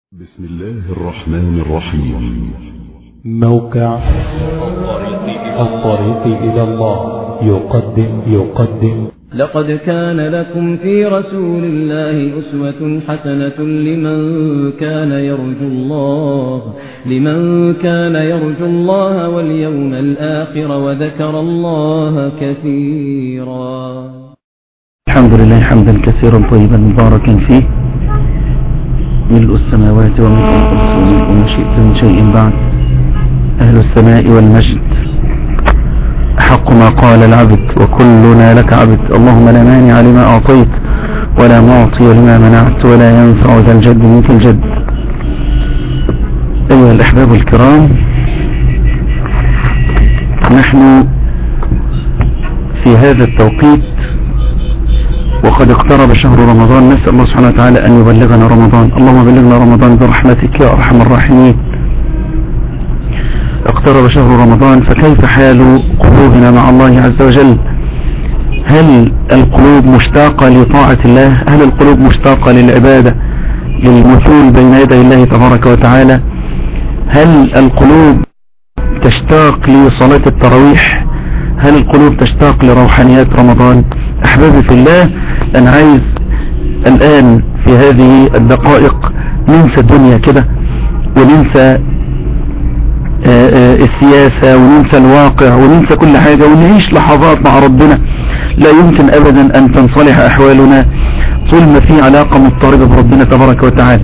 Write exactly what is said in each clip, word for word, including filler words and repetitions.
بسم الله الرحمن الرحيم. موقع الطريق إلى الله يقدم يقدم لقد كان لكم في رسول الله أسوة حسنة لمن كان يرجو الله لمن كان يرجو الله واليوم الآخر وذكر الله كثيرا. الحمد لله حمدا كثيرا طيبا مباركا فيه، ملء السماوات وملء الأرض وملء ما شئت من شيء بعد. أهل الثناء والمجد أحق ما قال العبد وكلنا لك عبد. اللهم لا مانع لما أعطيت ولا معطي لما منعت ولا ينفع ذا الجد منك الجد. أيها الأحباب الكرام، نحن في هذا التوقيت وقد اقترب شهر رمضان، نسأل الله سبحانه وتعالى أن يبلغنا رمضان. اللهم بلغنا رمضان برحمتك يا أرحم الراحمين. اقترب شهر رمضان، فكيف حال قلوبنا مع الله عز وجل؟ هل القلوب مشتاقة لطاعة الله؟ هل القلوب مشتاقة للعبادة، للمثول بين يدي الله تبارك وتعالى؟ هل القلوب تشتاق لصلاة التراويح؟ هل القلوب تشتاق لروحانيات رمضان؟ أحبابي في الله، أنا عايز الآن في هذه الدقائق ننسى الدنيا كده، وننسى آآ آآ السياسة، وننسى الواقع، وننسى كل حاجة، ونعيش لحظات مع ربنا. لا يمكن أبدا أن تنصلح أحوالنا طول ما في علاقة مضطربة بربنا تبارك وتعالى.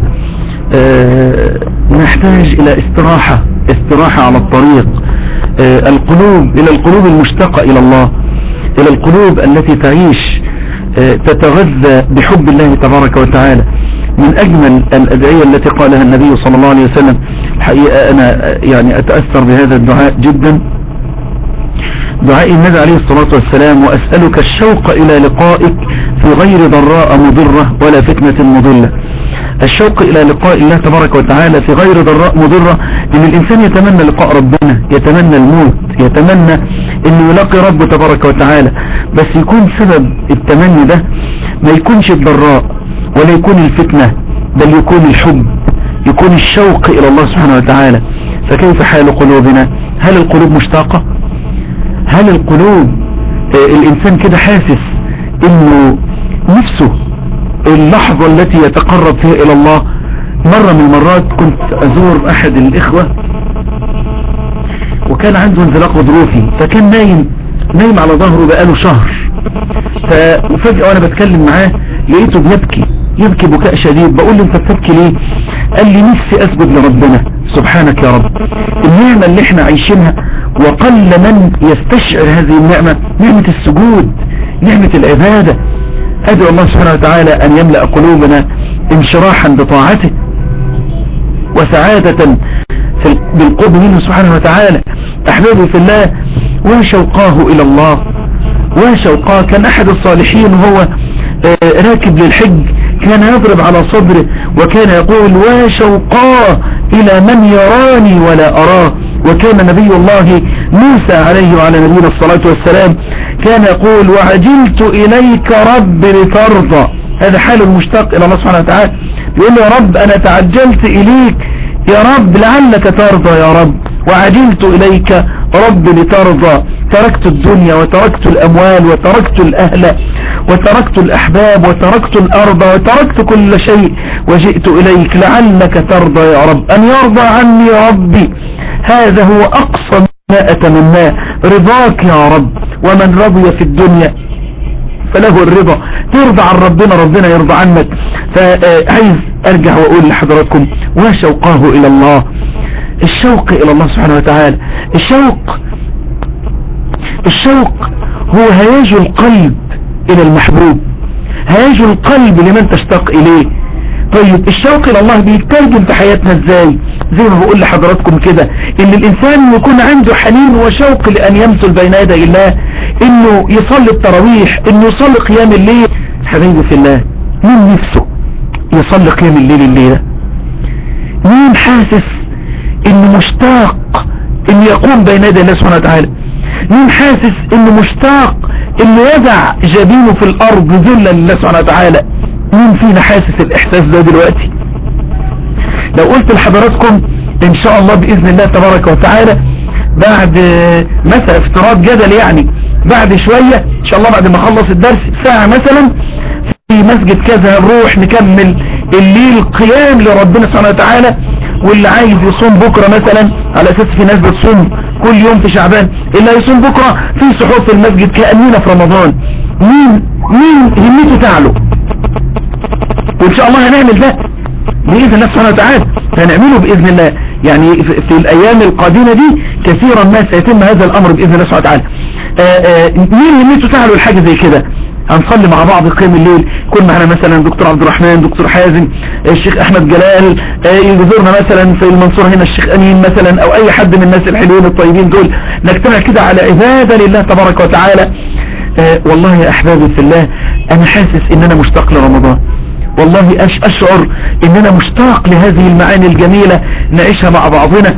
نحتاج إلى استراحة استراحة على الطريق. القلوب إلى القلوب المشتاقة إلى الله، إلى القلوب التي تعيش تتغذى بحب الله تبارك وتعالى. من أجمل الأدعية التي قالها النبي صلى الله عليه وسلم، الحقيقة أنا يعني أتأثر بهذا الدعاء جدا، دعاء النبي عليه الصلاة والسلام: وأسألك الشوق إلى لقائك في غير ضراء مضرة ولا فتنة مضلة. الشوق إلى لقاء الله تبارك وتعالى في غير ضراء مضرة، لأن الإنسان يتمنى لقاء ربنا، يتمنى الموت، يتمنى انه يلاقي ربه تبارك وتعالى، بس يكون سبب التمني ده ما يكونش الضراء ولا يكون الفتنة، بل يكون الحب، يكون الشوق الى الله سبحانه وتعالى. فكيف حال قلوبنا؟ هل القلوب مشتاقة؟ هل القلوب آه الانسان كده حاسس انه نفسه اللحظة التي يتقرب فيها الى الله؟ مرة من المرات كنت ازور احد الاخوة وكان عنده انزلاق غضروفي، فكان نايم نايم على ظهره بقاله شهر. ففجأة وانا بتكلم معاه لقيته بيبكي يبكي بكاء شديد. بقول له: انت بتبكي ليه؟ قال لي: نفسي اسجد لربنا. سبحانك يا رب، النعمة اللي احنا عايشينها وقل من يستشعر هذه النعمة، نعمة السجود، نعمة العبادة. ادعو الله سبحانه وتعالى ان يملأ قلوبنا انشراحا بطاعته وسعادة بالقرب منه سبحانه وتعالى. أحبابي في الله، وشوقاه إلى الله، وشوقاه. كان أحد الصالحين وهو راكب للحج كان يضرب على صدره وكان يقول: وشوقاه إلى من يراني ولا أراه. وكان نبي الله موسى عليه وعلى نبينا الصلاة والسلام كان يقول: وعجلت إليك رب لترضى. هذا حال المشتاق إلى الله سبحانه وتعالى، يقول: يا رب أنا تعجلت إليك، يا رب لعلك ترضى يا رب، وعجلت إليك رب لترضى. تركت الدنيا وتركت الأموال وتركت الأهل وتركت الأحباب وتركت الأرض وتركت كل شيء وجئت إليك لعلك ترضى يا رب، أن يرضى عني ربي. هذا هو أقصى ما أتمناه، رضاك يا رب. ومن رضي في الدنيا فله الرضا. ترضى عن ربنا، ربنا يرضى عنك. فعايز أرجع وأقول لحضراتكم: وشوقاه إلى الله. الشوق إلى الله سبحانه وتعالى، الشوق الشوق هو هياج القلب إلى المحبوب، هياج القلب لمن تشتاق إليه. طيب الشوق إلى الله بيترجم في حياتنا إزاي؟ زي ما بقول لحضراتكم كده، إن الإنسان يكون عنده حنين وشوق لأن يمثل بين يدي الله، إنه يصلي التراويح، إنه يصلي قيام الليل. حبيبي في الله، مين نفسه يصلي قيام الليل الليلة؟ مين حاسس انه مشتاق انه يقوم بين يدي الله سبحانه وتعالى؟ مين حاسس انه مشتاق انه يضع جبينه في الارض ذلا لله سبحانه وتعالى؟ مين فينا حاسس الاحساس ده دلوقتي؟ لو قلت لحضراتكم ان شاء الله باذن الله تبارك وتعالى بعد مثلا افتراض جدل يعني بعد شوية ان شاء الله بعد ما اخلص الدرس ساعة مثلا في مسجد كذا نروح نكمل الليل قيام لربنا سبحانه وتعالى، واللي عايز يصوم بكرة مثلا على اساس في ناس بتصوم كل يوم في شعبان، اللي هيصوم بكرة في سحور في المسجد كأننا في رمضان. مين مين همته تعلو؟ وان شاء الله هنعمل ده بإذن الله سبحانه وتعالى، هنعمله بإذن الله يعني في الأيام القادمة دي كثيرا ما سيتم هذا الأمر بإذن الله سبحانه وتعالى. مين همته تعلو الحاجة زي كده؟ هنصلي مع بعض قيام الليل، يكون معنا مثلا دكتور عبد الرحمن، دكتور حازم، الشيخ احمد جلال، يزورنا مثلا في المنصورة هنا الشيخ امين مثلا، او اي حد من الناس الحلوين الطيبين دول، نجتمع كده على عبادة لله تبارك وتعالى. اه والله يا احبابي في الله انا حاسس ان انا مشتاق لرمضان، والله أش اشعر ان انا مشتاق لهذه المعاني الجميلة نعيشها مع بعضنا.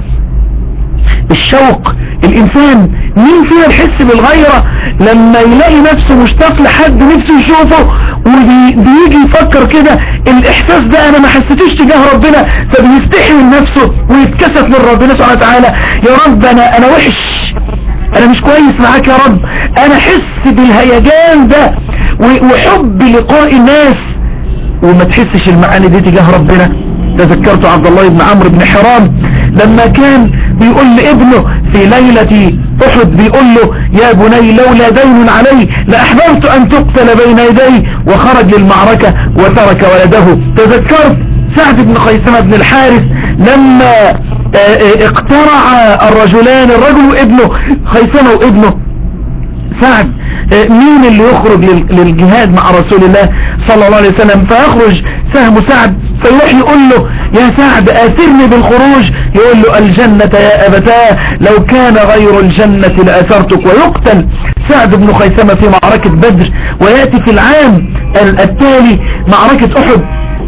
الشوق، الانسان مين فينا يحس بالغيرة لما يلاقي نفسه مشتاق لحد نفسه يشوفه وبيجي يفكر كده الاحساس ده انا ما حسيتوش تجاه ربنا، فبيستحي من نفسه ويتكسف من ربنا سبحانه وتعالى. يا رب انا انا وحش، انا مش كويس معاك يا رب، انا حس بالهيجان ده وحب لقاء الناس وما تحسش المعاني دي تجاه ربنا. تذكرت عبد الله بن عمرو بن حرام لما كان بيقول لابنه في ليلة احد، بيقول له يا بني لولا دين علي لأحببت ان تقتل بين يدي، وخرج للمعركة وترك ولده. تذكرت سعد بن خيثمة بن الحارث لما اقترع الرجلان، الرجل وابنه، خيثمة وابنه سعد، مين اللي يخرج للجهاد مع رسول الله صلى الله عليه وسلم؟ فيخرج سهم سعد، فيروح يقول له يا سعد آثرني بالخروج، يقول له الجنة يا أبتاه لو كان غير الجنة لأثرتك. ويقتل سعد بن خيثمة في معركة بدر، ويأتي في العام التالي معركة أحد،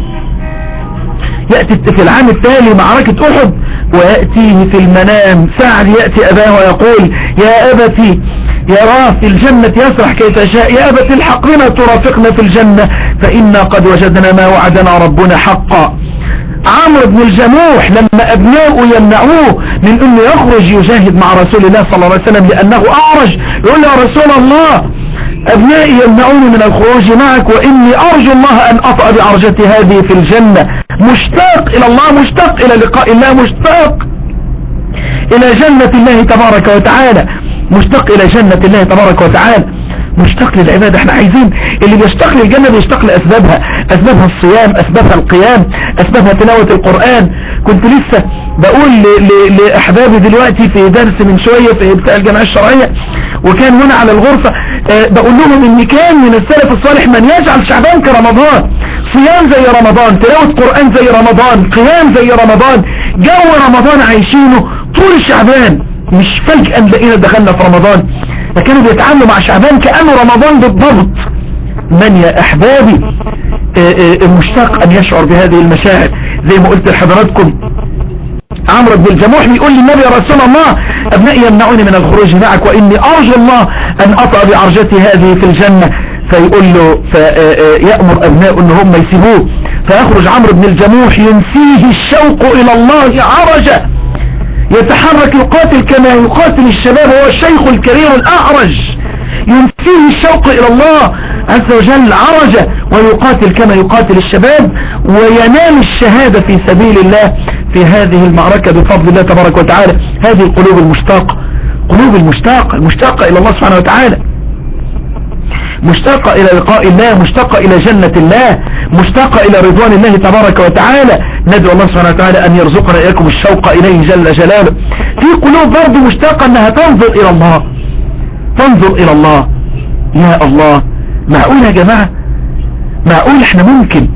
يأتي في العام التالي معركة أحد، ويأتيه في المنام سعد يأتي أباه ويقول يا أبتي يراه في الجنة يسرح كيف شاء، يا أبت الحق بنا ترافقنا في الجنة فإنا قد وجدنا ما وعدنا ربنا حقا. عمرو بن الجموح لما أبناؤه يمنعوه من أنه يخرج يجاهد مع رسول الله صلى الله عليه وسلم لأنه أعرج، يقول يا رسول الله أبنائي يمنعوني من الخروج معك وإني أرجو الله أن أطأ بعرجتي هذه في الجنة. مشتاق إلى الله، مشتاق إلى لقاء الله، مشتاق إلى جنة الله تبارك وتعالى، مشتاق إلى جنة الله تبارك وتعالى، مشتاق للعبادة. احنا عايزين اللي بيشتاق للجنة بيشتاق لأسبابها، أسبابها الصيام، أسبابها القيام، أسبابها تلاوة القرآن. كنت لسه بقول لأحبابي دلوقتي في درس من شوية في بتاع الجمعية الشرعية، وكان هنا على الغرفة اه بقول لهم ان كان من السلف الصالح من يجعل شعبان كرمضان، صيام زي رمضان، تلاوة قرآن زي رمضان، قيام زي رمضان، جو رمضان عايشينه طول شعبان، مش فجأة لقينا دخلنا في رمضان. فكانوا بيتعاملوا مع شعبان كأنه رمضان بالضبط. من يا أحبابي المشتاق أن يشعر بهذه المشاعر زي ما قلت لحضراتكم، عمرو بن الجموح بيقول للنبي يا رسول الله أبنائي يمنعوني من الخروج معك وإني أرجو الله أن أطأ بعرجتي هذه في الجنة. فيقول له فيأمر أبنائه أن هم يسيبوه، فيخرج عمرو بن الجموح ينسيه الشوق إلى الله عرجة، يتحرك يقاتل كما يقاتل الشباب، هو الشيخ الكريم الأعرج، ينسيه الشوق إلى الله عز وجل عرجة، ويقاتل كما يقاتل الشباب، وينال الشهادة في سبيل الله في هذه المعركة بفضل الله تبارك وتعالى. هذه القلوب المشتاقة، قلوب المشتاقة، المشتاقة إلى الله سبحانه وتعالى، مشتاقة إلى لقاء الله، مشتاقة إلى جنة الله، مشتاقة إلى رضوان الله تبارك وتعالى. ندعو الله سبحانه وتعالى أن يرزقنا إياكم الشوق إليه جل جلاله. في قلوب برضو مشتاقة أنها تنظر إلى الله، تنظر إلى الله. يا الله، معقول يا جماعة؟ معقول احنا ممكن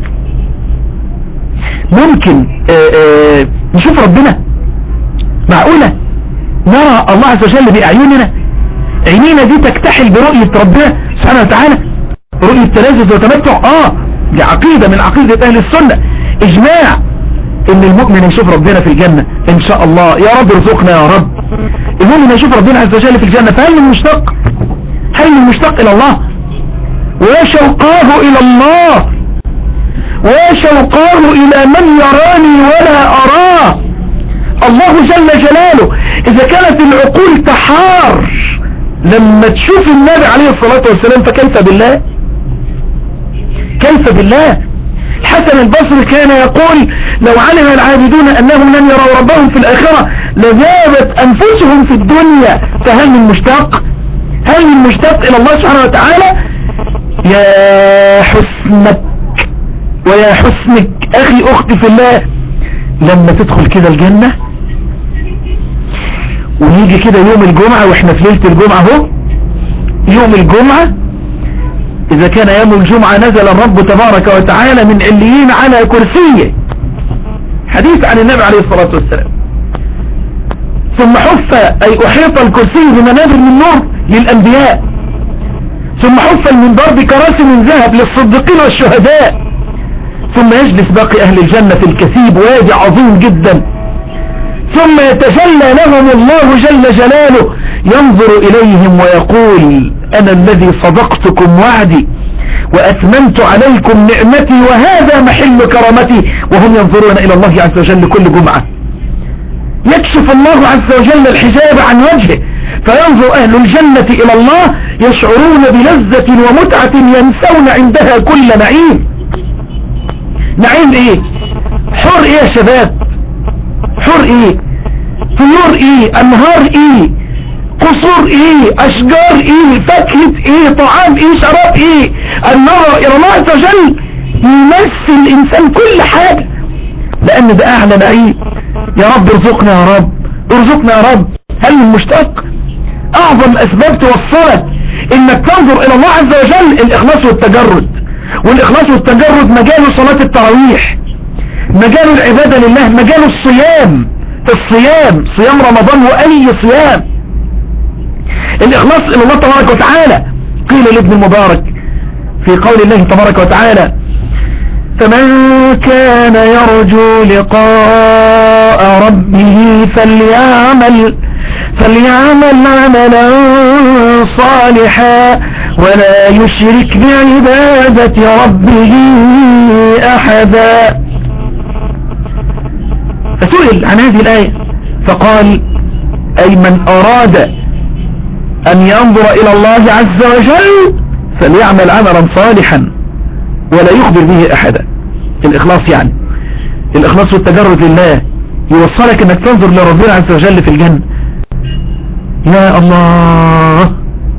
ممكن اه اه نشوف ربنا؟ معقولة نرى الله عز وجل بأعيننا؟ عينينا دي تكتحل برؤية ربنا سبحانه وتعالى، رؤية تلذذ وتمتع. اه دي عقيدة من عقيدة أهل السنة، إجماع ان المؤمن يشوف ربنا في الجنة ان شاء الله. يا رب ارزقنا يا رب المؤمن يشوف ربنا عز وجل في الجنة. فهل من مشتاق؟ هل من مشتاق الى الله؟ وشوقاه الى الله، وشوقاه الى من يراني ولا جل جلاله إذا كانت العقول تحار لما تشوف النبي عليه الصلاة والسلام، فكيف بالله؟ كيف بالله؟ الحسن البصري كان يقول لو علم العابدون أنهم لن يروا ربهم في الآخرة لذابت أنفسهم في الدنيا، فهل من مشتاق؟ هل من مشتاق إلى الله سبحانه وتعالى؟ يا حسنك ويا حسنك أخي أختي في الله، لما تدخل كده الجنة ونيجي كده يوم الجمعة، واحنا في ليلة الجمعة اهو، يوم الجمعة إذا كان يوم الجمعة نزل الرب تبارك وتعالى من عليين على كرسيه، حديث عن النبي عليه الصلاة والسلام، ثم حف أي أحيط الكرسي بمنابر من نور للأنبياء، ثم حف المنبر بكراسي من ذهب للصديقين والشهداء، ثم يجلس باقي أهل الجنة في الكثيب، وادي عظيم جدا، ثم يتجلى لهم الله جل جلاله ينظر إليهم ويقول أنا الذي صدقتكم وعدي وأتممت عليكم نعمتي وهذا محل كرامتي، وهم ينظرون إلى الله عز وجل كل جمعة. يكشف الله عز وجل الحجاب عن وجهه فينظر أهل الجنة إلى الله يشعرون بلذة ومتعة ينسون عندها كل نعيم. نعيم ايه؟ حور ايه يا شباب؟ حور ايه؟ طيور ايه؟ انهار ايه؟ قصور ايه؟ اشجار ايه؟ فاكهة ايه؟ طعام ايه؟ شراب ايه؟ النظر الى الله عز وجل يمثل الانسان كل حاجة، لان ده اعلى نعيم. يا رب ارزقنا يا رب ارزقنا يا رب. هل من مشتاق؟ اعظم اسباب توصلك انك تنظر الى الله عز وجل الاخلاص والتجرد، والاخلاص والتجرد مجال صلاة التراويح، مجال العبادة لله، مجال الصيام، الصيام صيام رمضان واي صيام، الاخلاص الى الله تبارك وتعالى. قيل لابن المبارك في قول الله تبارك وتعالى فمن كان يرجو لقاء ربه فليعمل فليعمل عملا صالحا ولا يشرك بعبادة ربه أحدا. فسئل عن هذه الآية فقال أي من أراد أن ينظر إلى الله عز وجل فليعمل عملا صالحا ولا يخبر به أحدا. الإخلاص يعني الإخلاص والتجرد لله يوصلك أنك تنظر لربنا عز وجل في الجنة. يا الله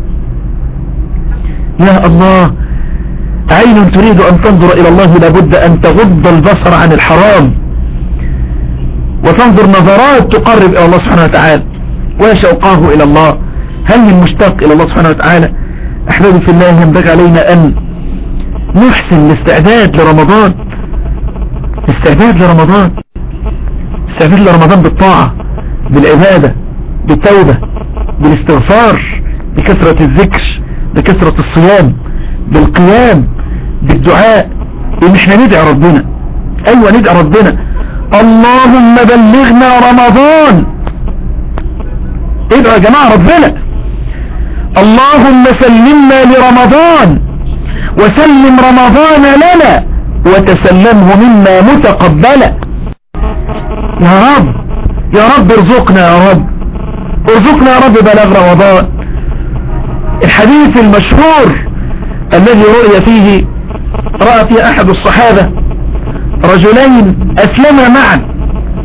يا الله، عين تريد أن تنظر إلى الله لابد أن تغض البصر عن الحرام وتنظر نظرات تقرب إلى الله سبحانه وتعالى وشوقاه إلى الله. هل من مشتاق إلى الله سبحانه وتعالى؟ أحبابي في الله، ينبغي علينا أن نحسن الاستعداد لرمضان، استعداد لرمضان استعداد لرمضان بالطاعة، بالعبادة، بالتوبة، بالاستغفار، بكثرة الذكر، بكثرة الصيام، بالقيام، بالدعاء، ان احنا ندعي ربنا. ايوه ندعي ربنا اللهم بلغنا رمضان. ادعوا يا جماعة ربنا اللهم سلمنا لرمضان وسلم رمضان لنا وتسلمه منا متقبلا. يا رب يا رب ارزقنا يا رب ارزقنا يا رب بلغ رمضان. الحديث المشهور الذي رؤي فيه رأى فيه أحد الصحابة رجلين أسلما معا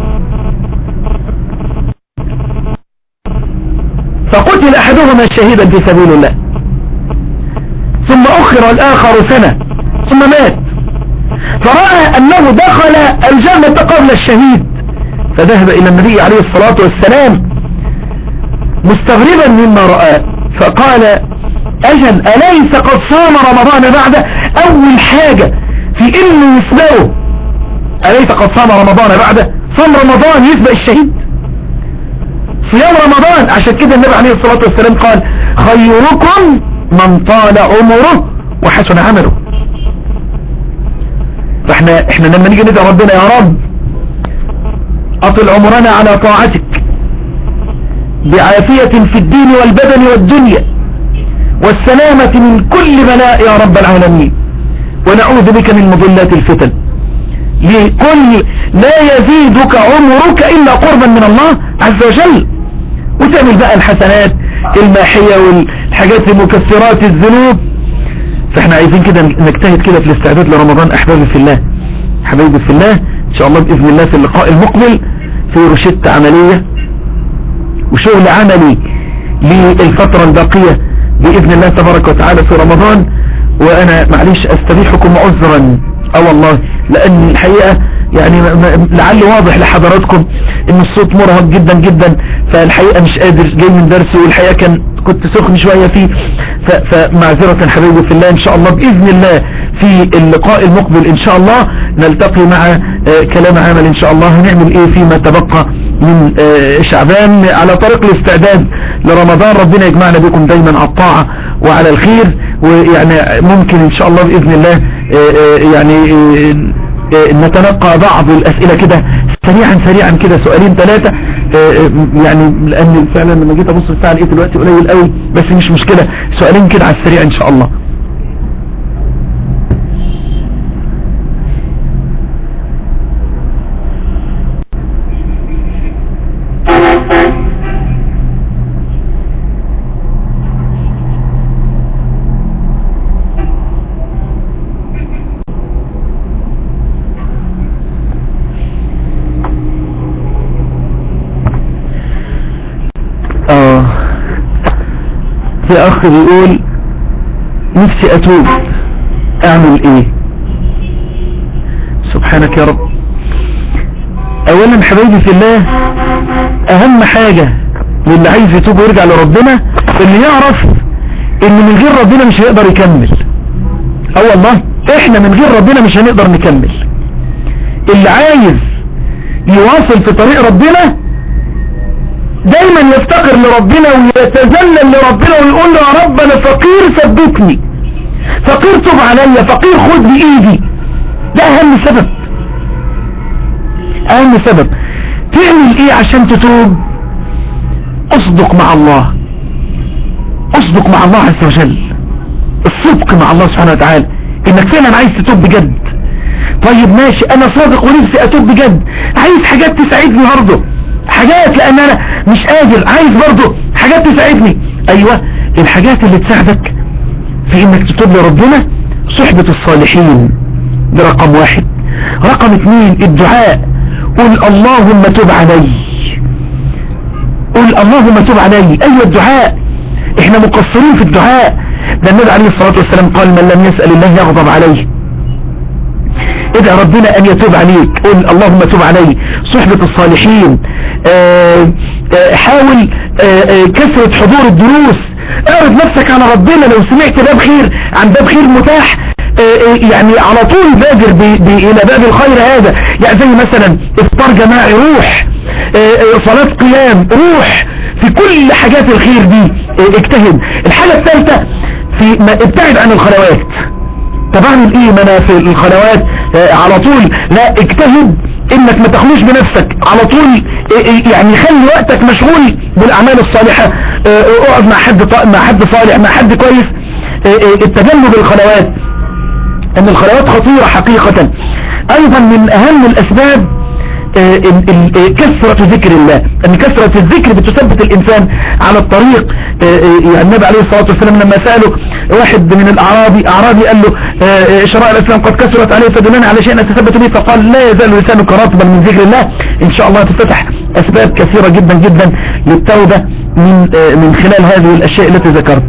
فقتل أحدهما شهيدا في سبيل الله ثم أخر الآخر سنة ثم مات، فرأى أنه دخل الجنة قبل الشهيد فذهب إلى النبي عليه الصلاة والسلام مستغربا مما رأى فقال أجل أليس قد صام رمضان بعده؟ أول حاجة في إنه يسبقه أليس قد صام رمضان بعده؟ صام رمضان يسبق الشهيد، صيام رمضان. عشان كده النبي عليه الصلاة والسلام قال خيركم من طال عمره وحسن عمله. فاحنا احنا لما نيجي ندعي ربنا يا رب أطل عمرنا على طاعتك بعافية في الدين والبدن والدنيا والسلامة من كل بلاء يا رب العالمين، ونعوذ بك من مضلات الفتن. لكل لا يزيدك عمرك إلا قربا من الله. عز وجل، وتعمل بقى الحسنات الماحية والحاجات المكفرات الذنوب. فاحنا عايزين كده نجتهد كده في الاستعداد لرمضان احبابي في الله، حبايبي في الله. ان شاء الله باذن الله في اللقاء المقبل في روشتة عملية وشغل عملي للفترة الباقية باذن الله تبارك وتعالى في رمضان. وانا معليش استبيحكم عذرا اه والله، لان الحقيقة يعني لعل واضح لحضراتكم ان الصوت مرهق جدا جدا، فالحقيقة مش قادر، جاي من درس والحقيقة كان كنت سخن شوية فيه، فمعذرة حبيبي في الله. ان شاء الله باذن الله في اللقاء المقبل ان شاء الله نلتقي مع كلام عمل ان شاء الله. هنعمل ايه فيما تبقى من شعبان على طريق الاستعداد لرمضان. ربنا يجمعنا بكم دايما على الطاعة وعلى الخير، ويعني ممكن ان شاء الله باذن الله يعني نتلقى بعض الاسئلة كده سريعا سريعا كده، سؤالين ثلاثة يعني، لان فعلا لما جيت ابص الساعة لقيت الوقت قليل قوي، بس مش مشكلة، سؤالين كده على السريع ان شاء الله. في اخ بيقول نفسي اتوب اعمل ايه؟ سبحانك يا رب. اولا حبايبي في الله، اهم حاجة للي عايز يتوب ويرجع لربنا اللي يعرف ان من غير ربنا مش هيقدر يكمل. اه والله احنا من غير ربنا مش هنقدر نكمل. اللي عايز يواصل في طريق ربنا دايما يفتقر لربنا ويتذلل لربنا ويقول له يا رب انا فقير ثبتني، فقير تب عليا، فقير خد بايدي. ده اهم سبب، اهم سبب. تعمل ايه عشان تتوب؟ اصدق مع الله، اصدق مع الله عز وجل، الصدق مع الله سبحانه وتعالى انك فعلا عايز تتوب بجد. طيب ماشي انا صادق ونفسي اتوب بجد، عايز حاجات تساعدني برضه، حاجات لان انا مش قادر، عايز برضه حاجات تساعدني. ايوه الحاجات اللي تساعدك في انك تتوب لربنا صحبة الصالحين، ده رقم واحد. رقم اتنين الدعاء، قل اللهم تب علي، قل اللهم تب علي. ايوه الدعاء، احنا مقصرين في الدعاء، ده النبي عليه الصلاة والسلام قال من لم يسأل الله يغضب عليه. ادعى ربنا ان يتوب عليك، قل اللهم تب علي. صحبة الصالحين، آآ آآ حاول آآ كثرة حضور الدروس، اعرض نفسك على ربنا. لو سمعت باب خير عن باب خير متاح يعني على طول بادر الى باب الخير هذا، يعني زي مثلا افطار جماعي روح، صلاة قيام روح، في كل حاجات الخير دي اجتهد. الحاجة الثالثة في ابتعد عن الخلوات. طب اعمل ايه ما انا في الخلوات على طول؟ لا اجتهد انك ما تخلوش بنفسك على طول، يعني خلي وقتك مشغول بالاعمال الصالحة، اقعد مع حد مع حد صالح، مع حد كويس. التجنب الخلوات، ان الخلوات خطيرة حقيقة. ايضا من اهم الاسباب كثرة ذكر الله، ان كثرة الذكر بتثبت الانسان على الطريق. يعني النبي عليه الصلاة والسلام لما سأله واحد من الاعرابي اعرابي قال له شرائع الاسلام قد كثرت عليه فدلنا على شيء اتثبت به، فقال لا يزال لسانك رطبا من ذكر الله. ان شاء الله تفتح اسباب كثيرة جدا جدا للتوبة من من خلال هذه الاشياء التي ذكرت.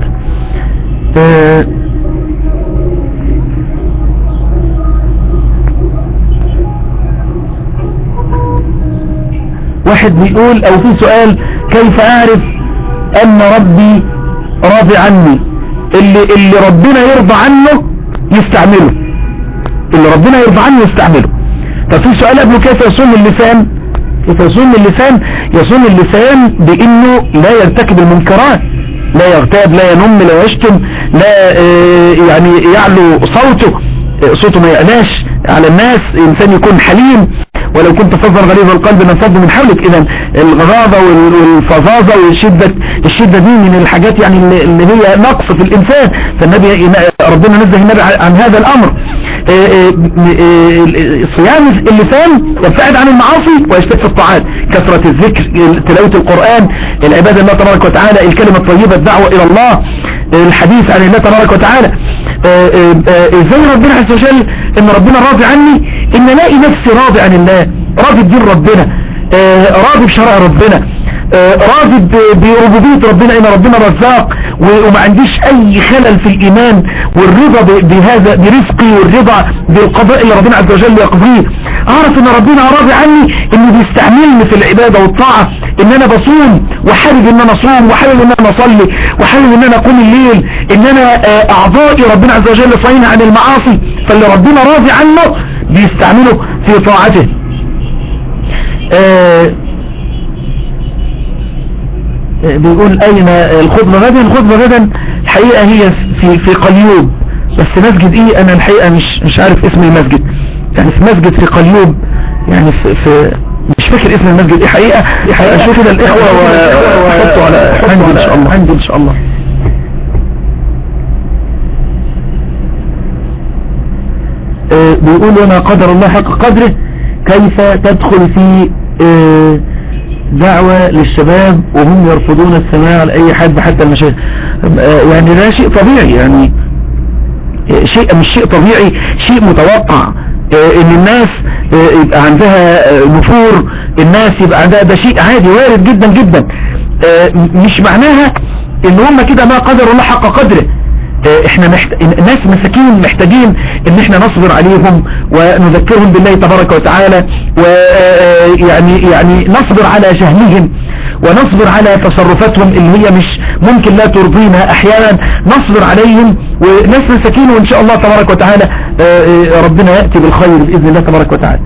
واحد بيقول او في سؤال، كيف اعرف ان ربي راضي عني؟ اللي, اللي ربنا يرضى عنه يستعمله، اللي ربنا يرضى عنه يستعمله. طب في سؤال قبله، كيف يصوم اللسان؟ كيف يصوم اللسان؟ يصوم اللسان بانه لا يرتكب المنكرات، لا يغتاب، لا ينم، لا يشتم، لا يعني يعلو صوته، صوته ما يعلاش على الناس، انسان يكون حليم. ولو كنت فظا غليظ القلب لانفضوا من حولك. اذا الغضاضة والفظاظة والشدة، الشدة دي من الحاجات يعني اللي هي نقص في الانسان، فالنبي ربنا نزه النبي عن هذا الامر. صيام اللسان يبتعد عن المعاصي ويجتهد في الطاعات. كثرة الذكر، تلاوة القرآن، العبادة لله تبارك وتعالى، الكلمة الطيبة، الدعوة إلى الله، الحديث عن الله تبارك وتعالى. ازاي ربنا عز وجل ان ربنا راضي عني، ان الاقي نفسي راضي عن الله، راضي بدين ربنا، راضي بشرع ربنا، راضي بربوبية ربنا، ان ربنا رزاق وما عنديش اي خلل في الايمان، والرضا بهذا برزقي، والرضا بالقضاء اللي ربنا عز وجل يقضيه. اعرف ان ربنا راضي عني، انه بيستعملني في العبادة والطاعة، ان انا بصوم وحابب ان انا اصوم، وحابب ان انا اصلي، وحابب ان انا اقوم الليل، ان انا اعضائي ربنا عز وجل صاينة عن المعاصي، فاللي ربنا راضي عنه بيستعمله في طاعته. آه بيقول اين الخطبة غدا؟ الخطبة غدا الحقيقة هي في في قليوب، بس مسجد ايه انا الحقيقة مش مش عارف اسم المسجد، يعني في مسجد في قليوب، يعني في, في مش فاكر اسم المسجد ايه حقيقة. اشوف كده الاخوة وحطوا على عندي ان شاء الله، عندي ان شاء الله. آه بيقول وما قدر الله حق قدره، كيف تدخل في آه دعوة للشباب وهم يرفضون السماع لأي حد حتى المشايخ؟ يعني ده شيء طبيعي، يعني شيء مش شيء طبيعي، شيء متوقع، ان الناس يبقى عندها نفور، الناس يبقى عندها، ده شيء عادي وارد جدا جدا. مش معناها ان هم كده ما قدروا الله حق قدره. احنا محت... الناس مساكين محتاجين ان احنا نصبر عليهم ونذكرهم بالله تبارك وتعالى، ويعني يعني نصبر على جهلهم، ونصبر على تصرفاتهم اللي هي مش ممكن لا ترضينا احيانا، نصبر عليهم، وناس مساكين، وان شاء الله تبارك وتعالى ربنا يأتي بالخير بإذن الله تبارك وتعالى.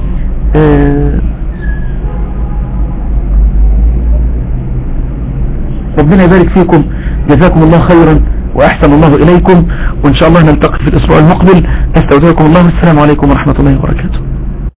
ربنا يبارك فيكم، جزاكم الله خيرا وأحسن الله إليكم، وإن شاء الله نلتقي في الأسبوع المقبل. أستودعكم الله، والسلام عليكم ورحمة الله وبركاته.